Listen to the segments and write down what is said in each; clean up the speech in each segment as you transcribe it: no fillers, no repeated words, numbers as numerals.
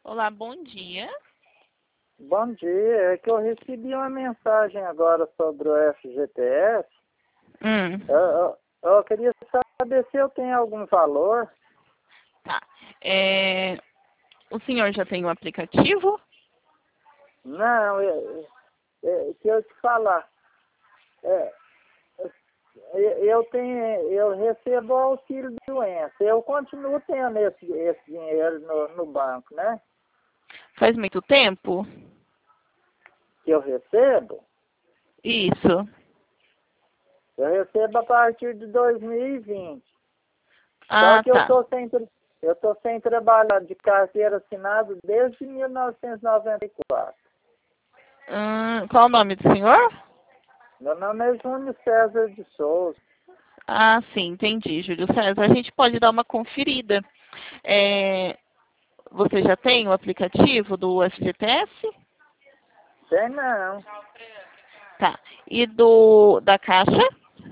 Olá, bom dia. Bom dia, é que eu recebi uma mensagem agora sobre o FGTS. Hum, Eu queria saber se eu tenho algum valor. tá. O senhor já tem um aplicativo? Não, se eu te falar, é, eu recebo auxílio de doença. Eu continuo tendo esse dinheiro no banco, né? Faz muito tempo? Que eu recebo. Isso. Eu recebo a partir de 2020. Só Ah, que eu tá. tô sem trabalhar de carteira assinada desde 1994. Qual o nome do senhor? Meu nome é Júnior César de Souza. Ah, sim, entendi, Júlio César. A gente pode dar uma conferida. É, Você já tem o aplicativo do FGTS? Tem não. Tá. E da Caixa?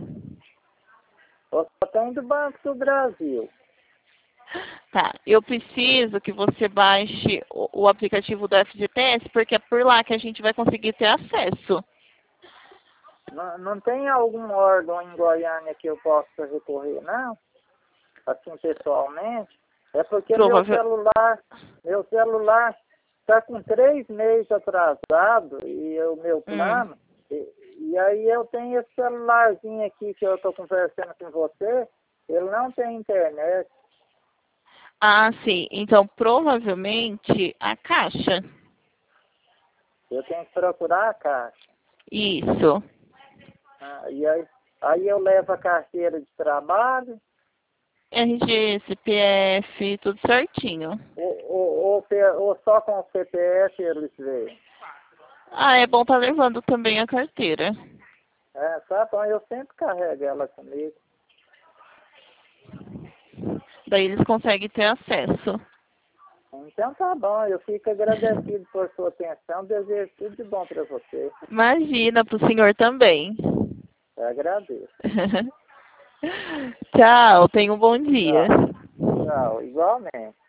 Eu só tenho do Banco do Brasil. Tá. Eu preciso que você baixe o aplicativo do FGTS, porque é por lá que a gente vai conseguir ter acesso. Não tem algum órgão em Goiânia que eu possa recorrer, não? Assim, pessoalmente. É porque Provável. meu celular está com 3 meses atrasado e o meu Hum. plano. E aí eu tenho esse celularzinho aqui que eu estou conversando com você, ele não tem internet. Ah, sim. Então, provavelmente a Caixa. Eu tenho que procurar a caixa. Isso. Aí eu levo a carteira de trabalho, RG, CPF, tudo certinho. ou só com o CPF eles veem. Ah, é bom estar levando também a carteira. É, tá bom, eu sempre carrego ela comigo. Daí eles conseguem ter acesso. Então tá bom, eu fico agradecido por sua atenção, desejo tudo de bom para você. Imagina, para o senhor também. Eu agradeço. Tchau, tenha um bom dia. Tchau, tchau, igualmente.